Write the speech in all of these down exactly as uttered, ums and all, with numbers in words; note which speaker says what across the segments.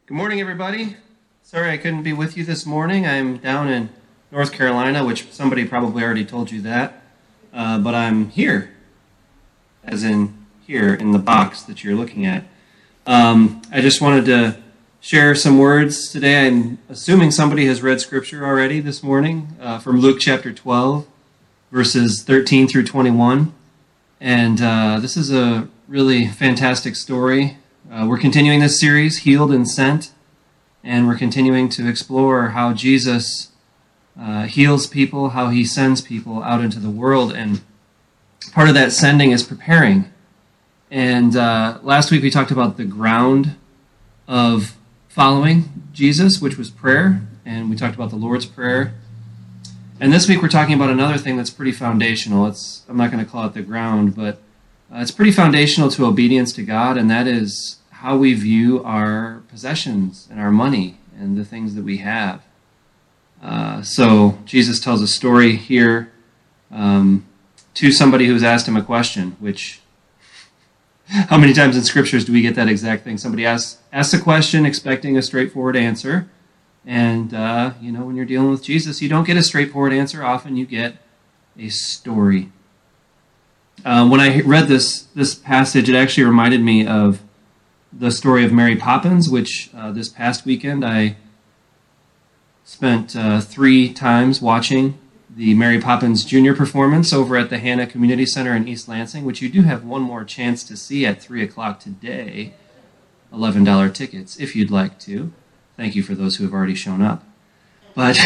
Speaker 1: Good morning, everybody. Sorry I couldn't be with you this morning. I'm down in North Carolina, which somebody probably already told you that, uh, but I'm here, as in here in the box that you're looking at. Um, I just wanted to share some words today. I'm assuming somebody has read Scripture already this morning uh, from Luke chapter twelve, verses thirteen through twenty-one. And uh, this is a really fantastic story. Uh, we're continuing this series, Healed and Sent, and we're continuing to explore how Jesus uh, heals people, how he sends people out into the world, and part of that sending is preparing. And uh, last week we talked about the ground of following Jesus, which was prayer, and we talked about the Lord's Prayer. And this week we're talking about another thing that's pretty foundational. It's I'm not going to call it the ground, but uh, it's pretty foundational to obedience to God, and that is how we view our possessions and our money and the things that we have. Uh, so Jesus tells a story here um, to somebody who's asked him a question, which, how many times in scriptures do we get that exact thing? Somebody asks, asks a question expecting a straightforward answer, and, uh, you know, when you're dealing with Jesus, you don't get a straightforward answer. Often you get a story. Uh, when I read this, this passage, it actually reminded me of the story of Mary Poppins, which uh, this past weekend I spent uh, three times watching the Mary Poppins Junior performance over at the Hannah Community Center in East Lansing, which you do have one more chance to see at three o'clock today. eleven dollars tickets, if you'd like to. Thank you for those who have already shown up. But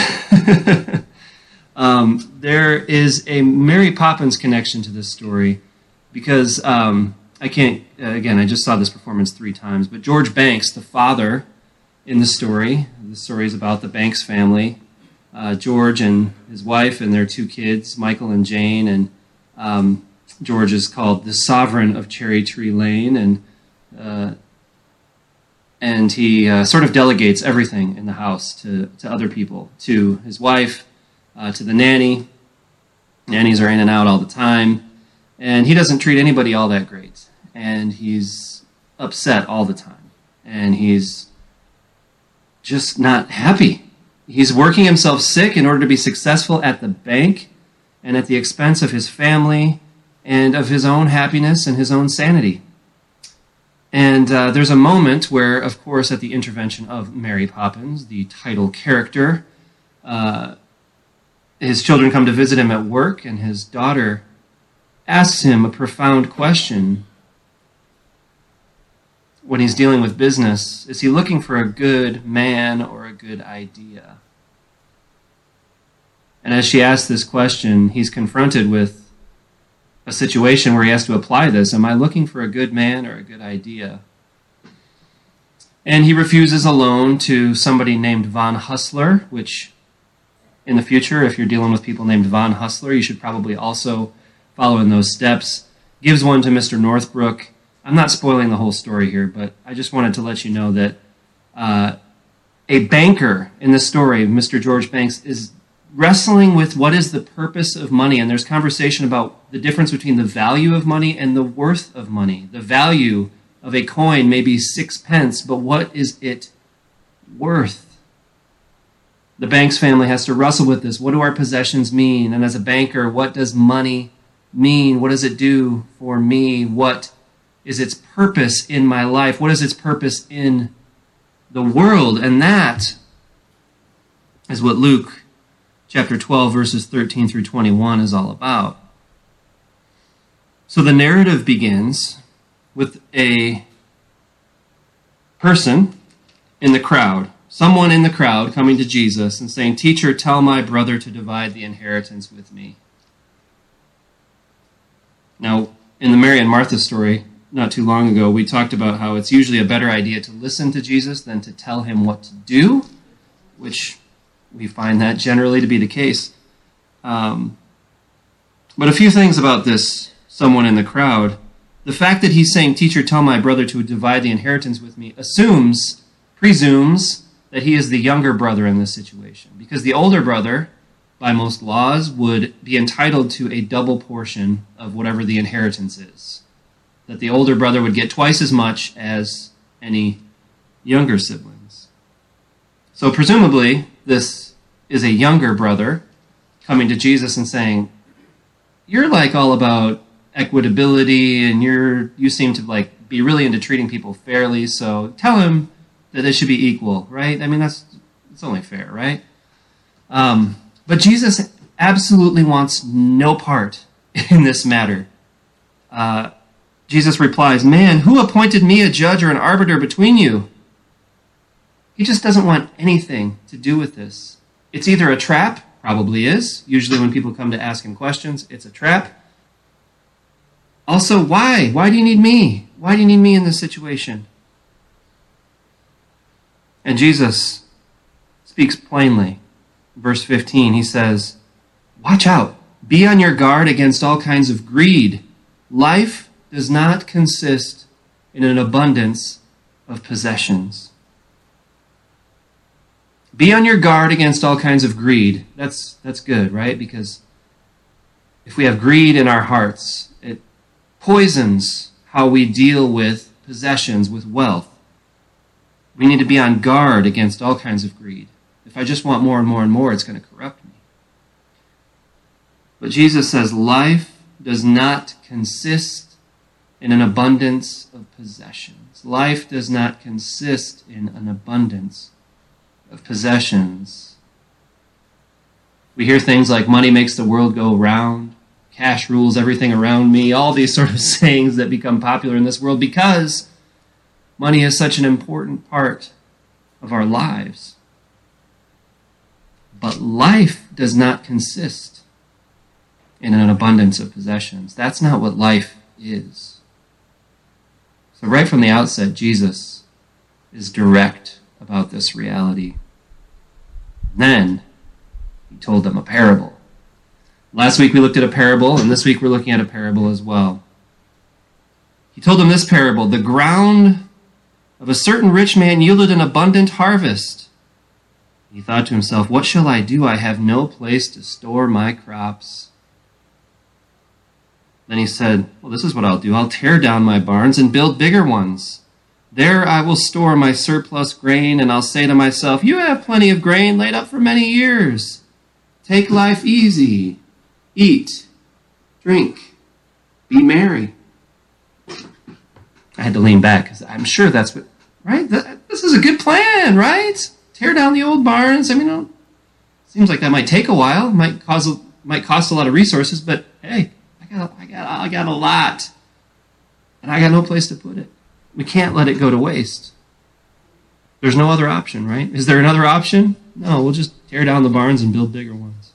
Speaker 1: um, there is a Mary Poppins connection to this story because... Um, I can't, uh, again, I just saw this performance three times, but George Banks, the father in the story, the story is about the Banks family, uh, George and his wife and their two kids, Michael and Jane, and um, George is called the sovereign of Cherry Tree Lane, and uh, and he uh, sort of delegates everything in the house to, to other people, to his wife, uh, to the nanny. Nannies are in and out all the time, and he doesn't treat anybody all that great. And he's upset all the time. And he's just not happy. He's working himself sick in order to be successful at the bank and at the expense of his family and of his own happiness and his own sanity. And uh, there's a moment where, of course, at the intervention of Mary Poppins, the title character, uh, his children come to visit him at work, and his daughter asks him a profound question. When he's dealing with business, is he looking for a good man or a good idea? And as she asks this question, he's confronted with a situation where he has to apply this. Am I looking for a good man or a good idea? And he refuses a loan to somebody named Von Hustler, which in the future, if you're dealing with people named Von Hustler, you should probably also follow in those steps. Gives one to Mister Northbrook. I'm not spoiling the whole story here, but I just wanted to let you know that uh, a banker in the story, Mister George Banks, is wrestling with what is the purpose of money. And there's conversation about the difference between the value of money and the worth of money. The value of a coin may be six pence, but what is it worth? The Banks family has to wrestle with this. What do our possessions mean? And as a banker, what does money mean? What does it do for me? What is its purpose in my life? What is its purpose in the world? And that is what Luke chapter twelve, verses thirteen through twenty-one is all about. So the narrative begins with a person in the crowd, someone in the crowd coming to Jesus and saying, "Teacher, tell my brother to divide the inheritance with me." Now, in the Mary and Martha story, not too long ago, we talked about how it's usually a better idea to listen to Jesus than to tell him what to do, which we find that generally to be the case. Um, but a few things about this someone in the crowd. The fact that he's saying, "Teacher, tell my brother to divide the inheritance with me," assumes, presumes, that he is the younger brother in this situation. Because the older brother, by most laws, would be entitled to a double portion of whatever the inheritance is. That the older brother would get twice as much as any younger siblings. So presumably, this is a younger brother coming to Jesus and saying, you're like all about equitability, and you're you seem to like be really into treating people fairly, so tell him that they should be equal, right? I mean, that's it's only fair, right? Um, but Jesus absolutely wants no part in this matter. Uh, Jesus replies, man, who appointed me a judge or an arbiter between you? He just doesn't want anything to do with this. It's either a trap, probably is. Usually when people come to ask him questions, it's a trap. Also, why? Why do you need me? Why do you need me in this situation? And Jesus speaks plainly. Verse fifteen, he says, watch out. Be on your guard against all kinds of greed. Life does not consist in an abundance of possessions. Be on your guard against all kinds of greed. That's that's good, right? Because if we have greed in our hearts, it poisons how we deal with possessions, with wealth. We need to be on guard against all kinds of greed. If I just want more and more and more, it's going to corrupt me. But Jesus says life does not consist in an abundance of possessions. Life does not consist in an abundance of possessions. We hear things like money makes the world go round, cash rules everything around me, all these sort of sayings that become popular in this world because money is such an important part of our lives. But life does not consist in an abundance of possessions. That's not what life is. So right from the outset, Jesus is direct about this reality. Then he told them a parable. Last week we looked at a parable, and this week we're looking at a parable as well. He told them this parable: the ground of a certain rich man yielded an abundant harvest. He thought to himself, what shall I do? I have no place to store my crops. Then he said, well, this is what I'll do. I'll tear down my barns and build bigger ones. There I will store my surplus grain, and I'll say to myself, you have plenty of grain laid up for many years. Take life easy. Eat, drink, be merry. I had to lean back because I'm sure that's what, right? This is a good plan, right? Tear down the old barns. I mean, it seems like that might take a while. It might cause, might cost a lot of resources, but hey, I got, I got, I got a lot, and I got no place to put it. We can't let it go to waste. There's no other option, right? Is there another option? No, we'll just tear down the barns and build bigger ones.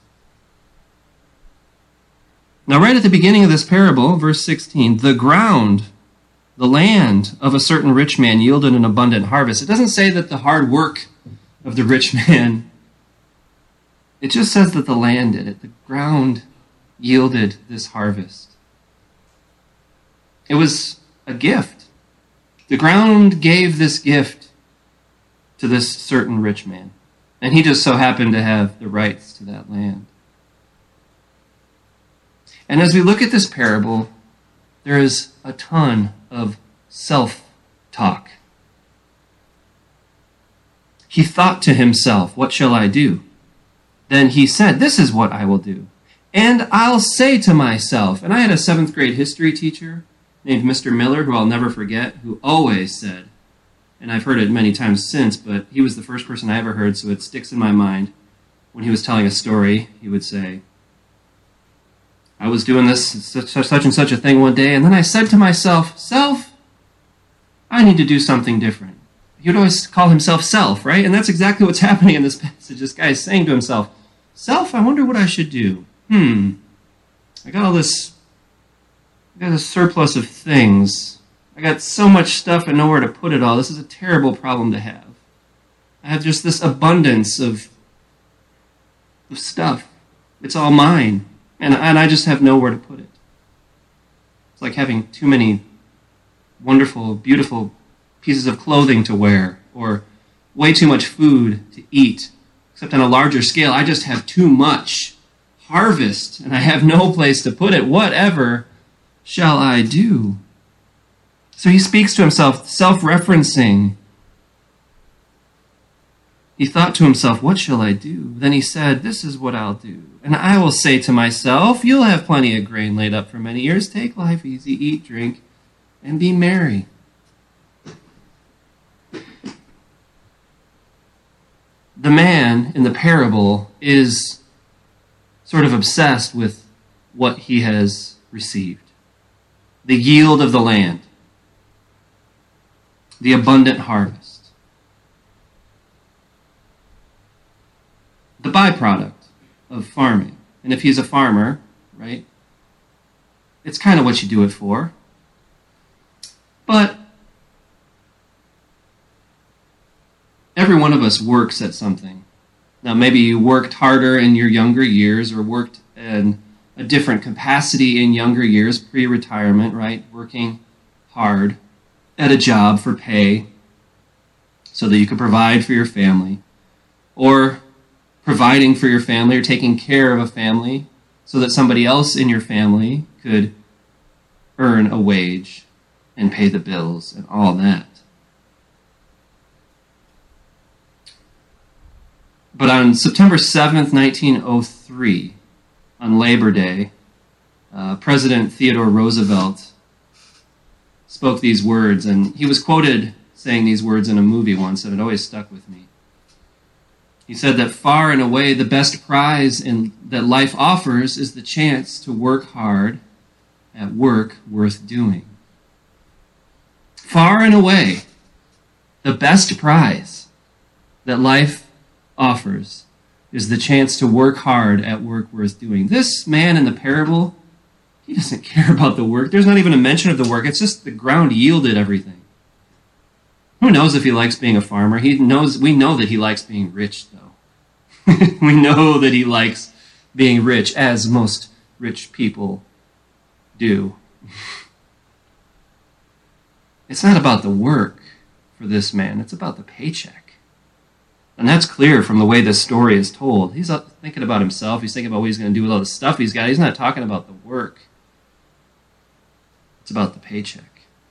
Speaker 1: Now, right at the beginning of this parable, verse sixteen, the ground, the land of a certain rich man yielded an abundant harvest. It doesn't say that the hard work of the rich man, it just says that the land did it. The ground yielded this harvest. It was a gift. The ground gave this gift to this certain rich man, and he just so happened to have the rights to that land. And as we look at this parable, there is a ton of self-talk. He thought to himself, what shall I do? Then he said, this is what I will do. And I'll say to myself, and I had a seventh grade history teacher named Mister Miller, who I'll never forget, who always said, and I've heard it many times since, but he was the first person I ever heard, so it sticks in my mind. When he was telling a story, he would say, I was doing this, such, such and such a thing one day, and then I said to myself, Self, I need to do something different. He would always call himself Self, right? And that's exactly what's happening in this passage. This guy is saying to himself, Self, I wonder what I should do. Hmm, I got all this, I got a surplus of things. I got so much stuff and nowhere to put it all. This is a terrible problem to have. I have just this abundance of, of stuff. It's all mine. And, and I just have nowhere to put it. It's like having too many wonderful, beautiful pieces of clothing to wear, or way too much food to eat. Except on a larger scale, I just have too much harvest, and I have no place to put it. Whatever shall I do? So he speaks to himself, self-referencing. He thought to himself, what shall I do? Then he said, this is what I'll do. And I will say to myself, you'll have plenty of grain laid up for many years. Take life easy, eat, drink, and be merry. The man in the parable is sort of obsessed with what he has received. The yield of the land. The abundant harvest. The byproduct of farming. And if he's a farmer, right, it's kind of what you do it for. But every one of us works at something. Now, maybe you worked harder in your younger years or worked in a different capacity in younger years, pre-retirement, right, working hard at a job for pay so that you could provide for your family, or providing for your family or taking care of a family so that somebody else in your family could earn a wage and pay the bills and all that. But on September seventh, nineteen oh three, on Labor Day, uh, President Theodore Roosevelt spoke these words, and he was quoted saying these words in a movie once, and it always stuck with me. He said that far and away the best prize in, that life offers is the chance to work hard at work worth doing. Far and away, the best prize that life offers is the chance to work hard at work worth doing. This man in the parable, he doesn't care about the work. There's not even a mention of the work. It's just the ground yielded everything. Who knows if he likes being a farmer? He knows. We know that he likes being rich, though. We know that he likes being rich, as most rich people do. It's not about the work for this man. It's about the paycheck. And that's clear from the way this story is told. He's thinking about himself. He's thinking about what he's going to do with all the stuff he's got. He's not talking about the work. It's about the paycheck.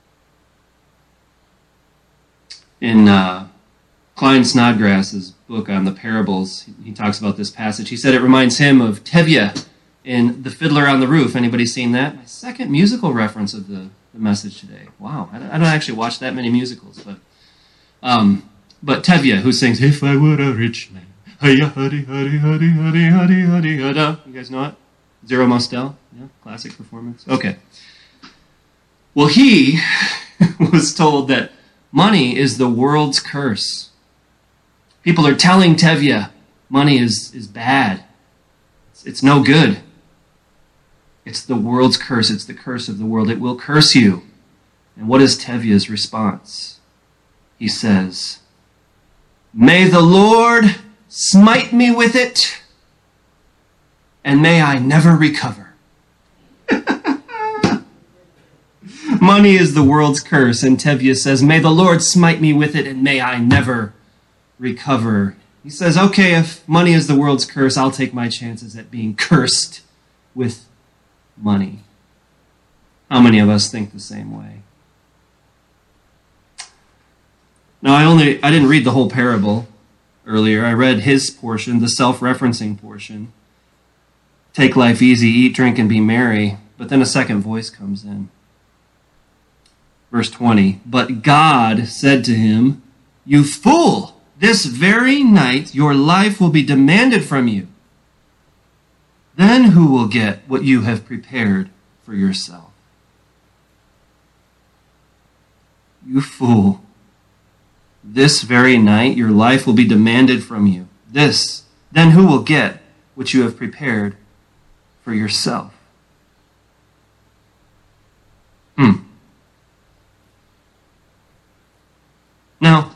Speaker 1: In uh, Klein Snodgrass's book on the parables, he talks about this passage. He said it reminds him of Tevye in The Fiddler on the Roof. Anybody seen that? My second musical reference of the, the message today. Wow, I don't, I don't actually watch that many musicals, but um, but Tevye, who sings, "If I were a rich man," you guys know it? Zero Mostel, yeah, classic performance. Okay. Well, he was told that money is the world's curse. People are telling Tevye money is, is bad. It's, it's no good. It's the world's curse. It's the curse of the world. It will curse you. And what is Tevye's response? He says, "May the Lord smite me with it, and may I never recover." Money is the world's curse, and Tevye says, "May the Lord smite me with it, and may I never recover." He says, okay, if money is the world's curse, I'll take my chances at being cursed with money. How many of us think the same way? Now, I only I didn't read the whole parable earlier. I read his portion, the self-referencing portion. Take life easy, eat, drink, and be merry. But then a second voice comes in. Verse twenty, "But God said to him, 'You fool, this very night your life will be demanded from you. Then who will get what you have prepared for yourself?'" You fool, this very night your life will be demanded from you. This, then who will get what you have prepared for yourself? Hmm. Now,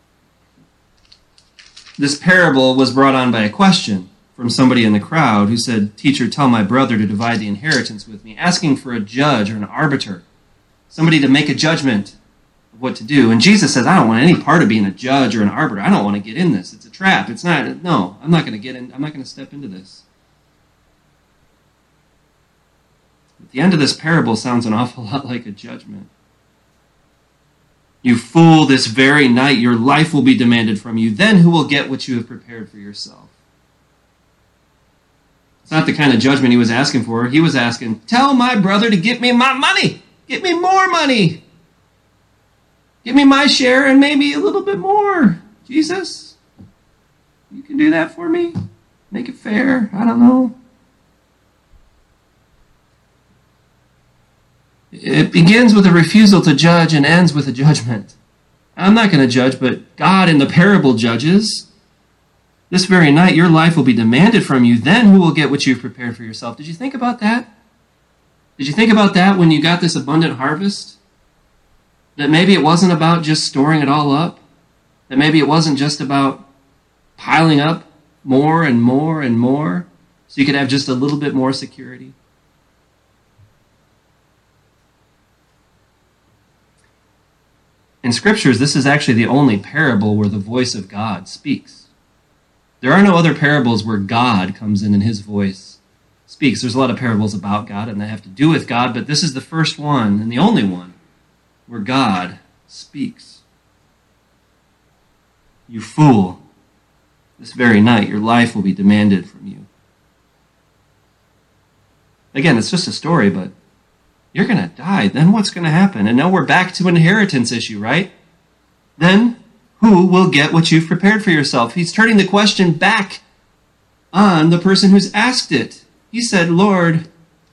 Speaker 1: this parable was brought on by a question from somebody in the crowd who said, "Teacher, tell my brother to divide the inheritance with me," asking for a judge or an arbiter, somebody to make a judgment of what to do. And Jesus says, "I don't want any part of being a judge or an arbiter. I don't want to get in this. It's a trap. It's not, no, I'm not going to get in. I'm not going to step into this." But the end of this parable sounds an awful lot like a judgment. You fool, this very night your life will be demanded from you. Then who will get what you have prepared for yourself? It's not the kind of judgment he was asking for. He was asking, tell my brother to get me my money. Get me more money. Give me my share and maybe a little bit more. Jesus, you can do that for me? Make it fair. I don't know. It begins with a refusal to judge and ends with a judgment. I'm not going to judge, but God in the parable judges. This very night, your life will be demanded from you. Then who will get what you've prepared for yourself? Did you think about that? Did you think about that when you got this abundant harvest? That maybe it wasn't about just storing it all up? That maybe it wasn't just about piling up more and more and more so you could have just a little bit more security? In scriptures, this is actually the only parable where the voice of God speaks. There are no other parables where God comes in and his voice speaks. There's a lot of parables about God and they have to do with God, but this is the first one and the only one where God speaks. You fool, this very night your life will be demanded from you. Again, it's just a story, but you're going to die. Then what's going to happen? And now we're back to an inheritance issue, right? Then who will get what you've prepared for yourself? He's turning the question back on the person who's asked it. He said, Lord,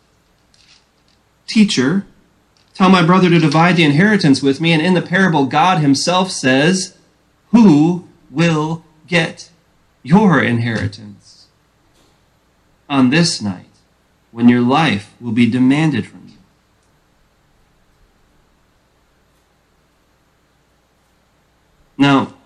Speaker 1: teacher, tell my brother to divide the inheritance with me. And in the parable, God himself says, who will get your inheritance on this night when your life will be demanded from you? Now,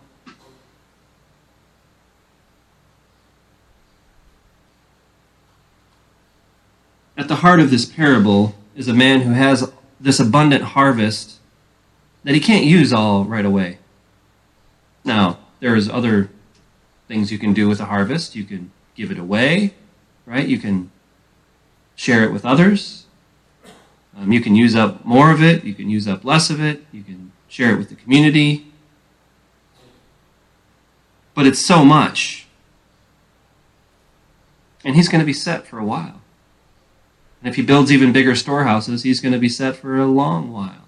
Speaker 1: at the heart of this parable is a man who has this abundant harvest that he can't use all right away. Now, there's other things you can do with a harvest. You can give it away, right? You can share it with others. Um, you can use up more of it. You can use up less of it. You can share it with the community. But it's so much. And he's going to be set for a while. And if he builds even bigger storehouses, he's going to be set for a long while.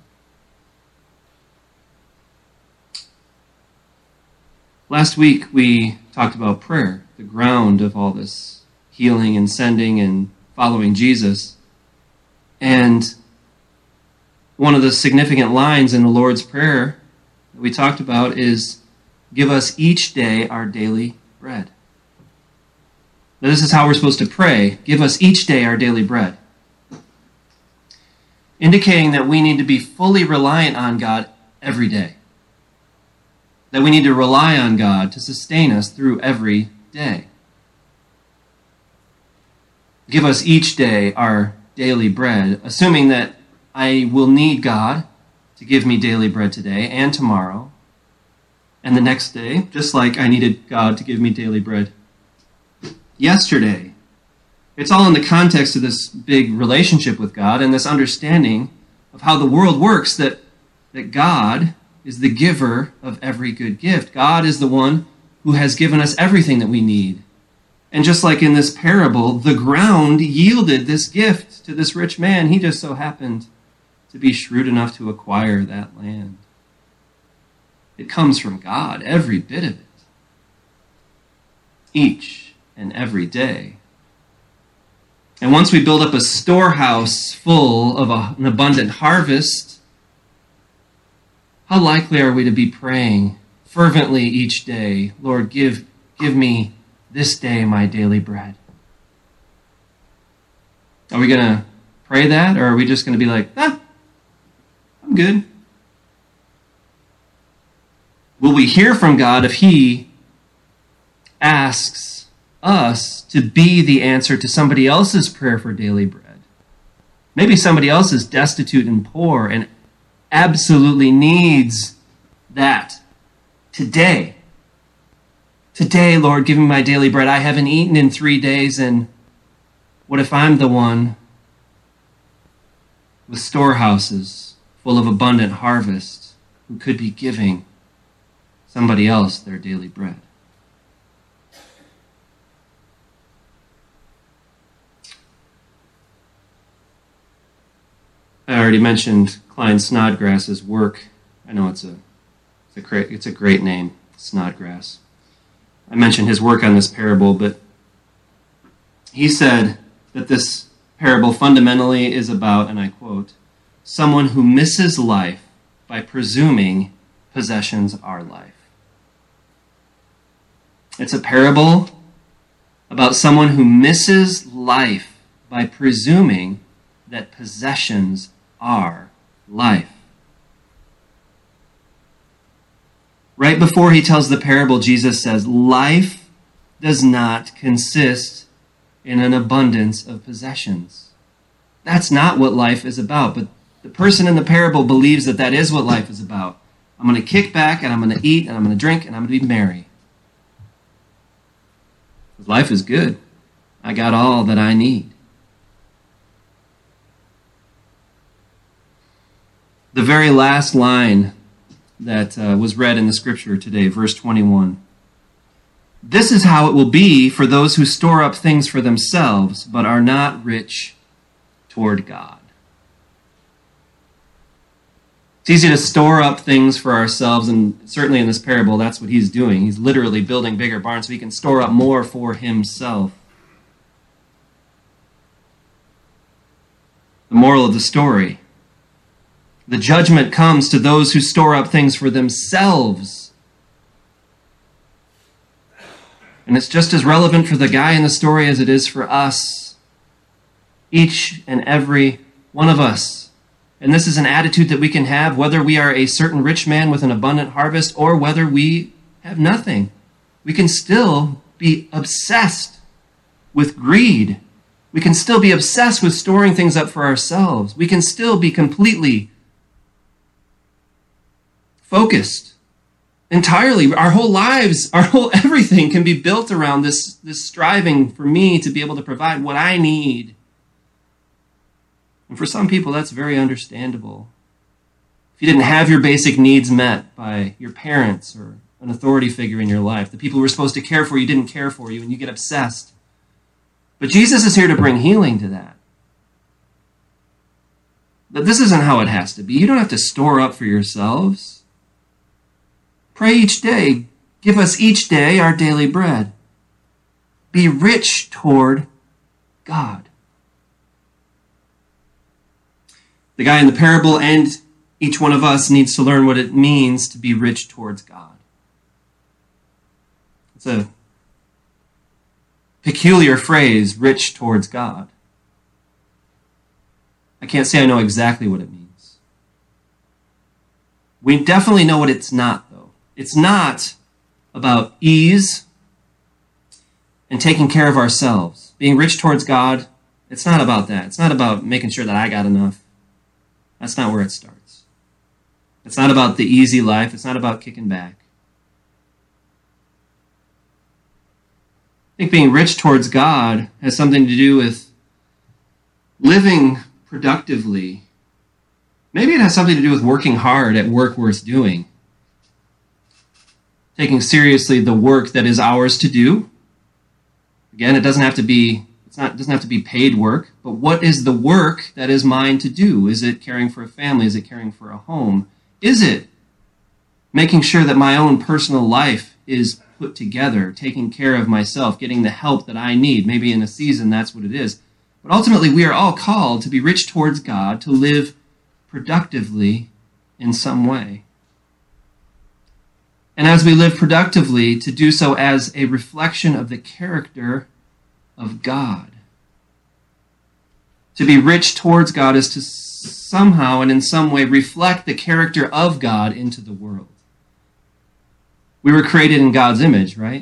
Speaker 1: Last week we talked about prayer, the ground of all this healing and sending and following Jesus. And one of the significant lines in the Lord's Prayer that we talked about is, give us each day our daily bread. Now, this is how we're supposed to pray. Give us each day our daily bread. Indicating that we need to be fully reliant on God every day. That we need to rely on God to sustain us through every day. Give us each day our daily bread, assuming that I will need God to give me daily bread today and tomorrow and the next day, just like I needed God to give me daily bread yesterday. It's all in the context of this big relationship with God and this understanding of how the world works, that, that God is the giver of every good gift. God is the one who has given us everything that we need. And just like in this parable, the ground yielded this gift to this rich man. He just so happened to be shrewd enough to acquire that land. It comes from God, every bit of it. Each and every day. And once we build up a storehouse full of a, an abundant harvest, how likely are we to be praying fervently each day, Lord, give, give me this day my daily bread? Are we going to pray that, or are we just going to be like, ah, I'm good? Will we hear from God if he asks us to be the answer to somebody else's prayer for daily bread? Maybe somebody else is destitute and poor and absolutely needs that today. Today, Lord, give me my daily bread. I haven't eaten in three days, and what if I'm the one with storehouses full of abundant harvest who could be giving somebody else their daily bread. I already mentioned Klein Snodgrass's work. I know it's a it's a great it's a great name, Snodgrass. I mentioned his work on this parable, but he said that this parable fundamentally is about, and I quote, someone who misses life by presuming possessions are life. It's a parable about someone who misses life by presuming that possessions are life. Right before he tells the parable, Jesus says, life does not consist in an abundance of possessions. That's not what life is about, but the person in the parable believes that that is what life is about. I'm going to kick back, and I'm going to eat, and I'm going to drink, and I'm going to be merry. Life is good. I got all that I need. The very last line that uh, was read in the scripture today, verse twenty-one. This is how it will be for those who store up things for themselves, but are not rich toward God. It's easy to store up things for ourselves, and certainly in this parable, that's what he's doing. He's literally building bigger barns so he can store up more for himself. The moral of the story: the judgment comes to those who store up things for themselves. And it's just as relevant for the guy in the story as it is for us. Each and every one of us. And this is an attitude that we can have whether we are a certain rich man with an abundant harvest or whether we have nothing. We can still be obsessed with greed. We can still be obsessed with storing things up for ourselves. We can still be completely focused. Entirely, our whole lives, our whole everything can be built around this, this striving for me to be able to provide what I need. And for some people, that's very understandable. If you didn't have your basic needs met by your parents or an authority figure in your life, the people who were supposed to care for you didn't care for you, and you get obsessed. But Jesus is here to bring healing to that. That this isn't how it has to be. You don't have to store up for yourselves. Pray each day, give us each day our daily bread. Be rich toward God. The guy in the parable and each one of us needs to learn what it means to be rich towards God. It's a peculiar phrase, rich towards God. I can't say I know exactly what it means. We definitely know what it's not, though. It's not about ease and taking care of ourselves. Being rich towards God, it's not about that. It's not about making sure that I got enough. That's not where it starts. It's not about the easy life. It's not about kicking back. I think being rich towards God has something to do with living productively. Maybe it has something to do with working hard at work worth doing. Taking seriously the work that is ours to do. Again, it doesn't have to be it's not it doesn't have to be paid work, but what is the work that is mine to do? Is it caring for a family? Is it caring for a home? Is it making sure that my own personal life is put together, taking care of myself, getting the help that I need? Maybe in a season that's what it is. But ultimately, we are all called to be rich towards God, to live productively in some way. And as we live productively, to do so as a reflection of the character of God. To be rich towards God is to somehow and in some way reflect the character of God into the world. We were created in God's image, right?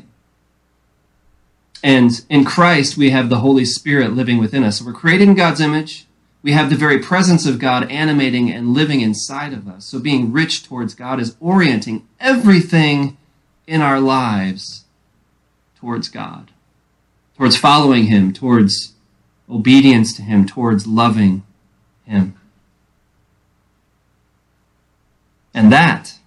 Speaker 1: And in Christ, we have the Holy Spirit living within us. So we're created in God's image. We have the very presence of God animating and living inside of us. So being rich towards God is orienting everything in our lives towards God, towards following Him, towards obedience to Him, towards loving Him. And that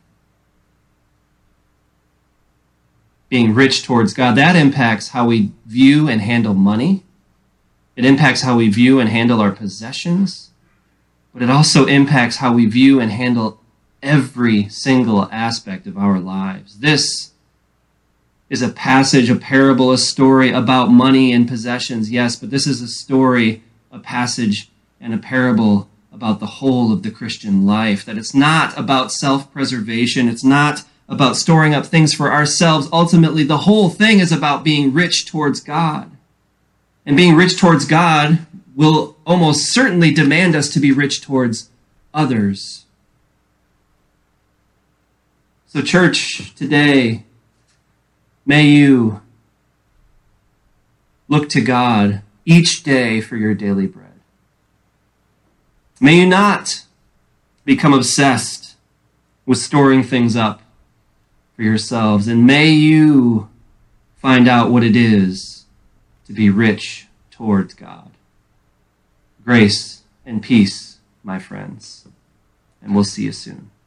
Speaker 1: being rich towards God, that impacts how we view and handle money. It impacts how we view and handle our possessions. But it also impacts how we view and handle every single aspect of our lives. This is a passage, a parable, a story about money and possessions, yes, but this is a story, a passage, and a parable about the whole of the Christian life, that it's not about self-preservation, it's not about storing up things for ourselves. Ultimately, the whole thing is about being rich towards God. And being rich towards God will almost certainly demand us to be rich towards others. So, church, today, may you look to God each day for your daily bread. May you not become obsessed with storing things up for yourselves, and may you find out what it is to be rich towards God. Grace and peace, my friends, and we'll see you soon.